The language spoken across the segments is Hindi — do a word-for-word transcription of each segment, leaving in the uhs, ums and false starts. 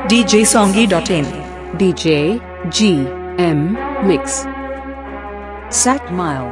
D J songy dot in. D J G M Mix Sat Mile.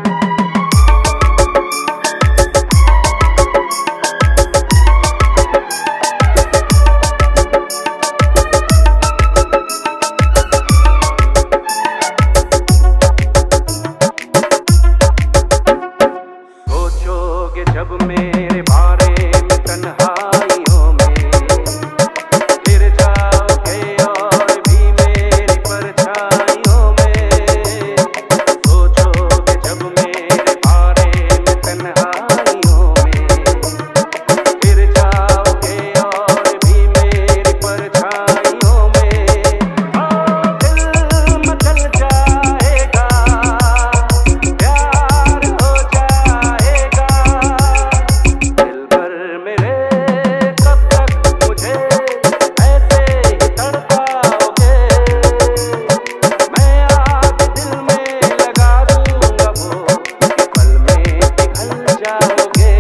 सोचोगे जब मेरे बारे में तन्हाइयों में, फिर जाओगे और भी मेरी परछाइयों में। सोचोगे जब मेरे बारे में तन्हाइयों में, फिर जाओगे और भी मेरी परछाइयों में। हाँ, दिल मचल जाएगा, प्यार हो जाएगा। दिल भर मेरे कब तक मुझे ऐसे ही तड़पाओगे। मैं आग दिल में लगा दूंगा वो कि पल में पिघल जाओगे।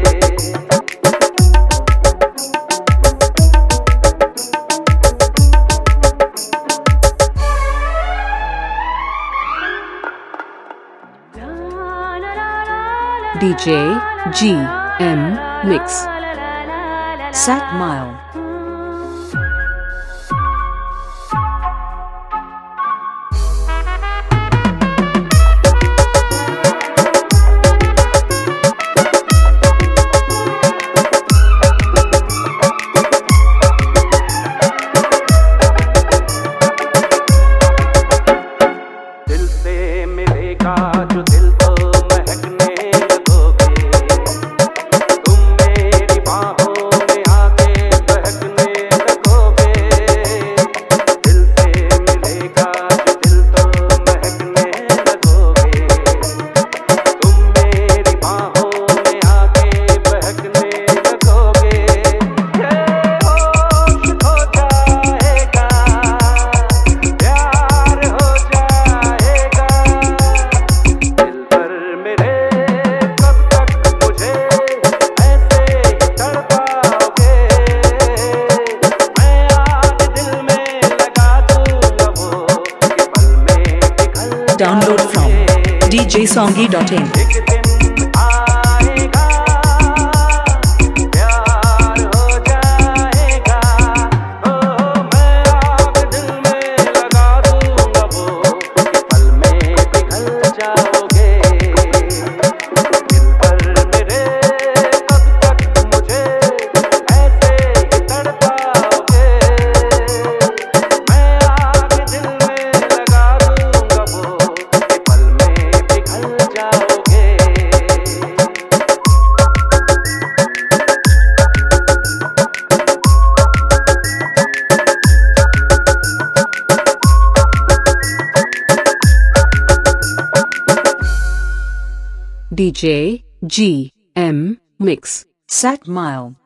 D J G M Mix Sat Mile. दिल से मिलेगा जो दिल तो महकने लगोगे। तुम मेरी बाहों में आके बहकने लगोगे। दिल से मिलेगा जो दिल तो महकने लगोगे। तुम मेरी बाहों में आके बहकने लगोगे। ये होश खो जाएगा, प्यार हो जाएगा। दिल भर मेरे कब तक मुझे ऐसे ही तड़पाओगे। मैं आग दिल में लगा दूंगा वो कि पल में पिघल Download from D J songy dot in. एक दिन आएगा, प्यार हो जाएगा। ओ मैं आग दिल में लगा दूंगा वो कि पल में पिघल जाओगे। दिल भर मेरे कब तक मुझे ऐसे ही तड़पाओगे। मैं आग दिल में लगा दूंगा वो कि पल में पिघल जाओगे। D J G M Mix Sat Mile.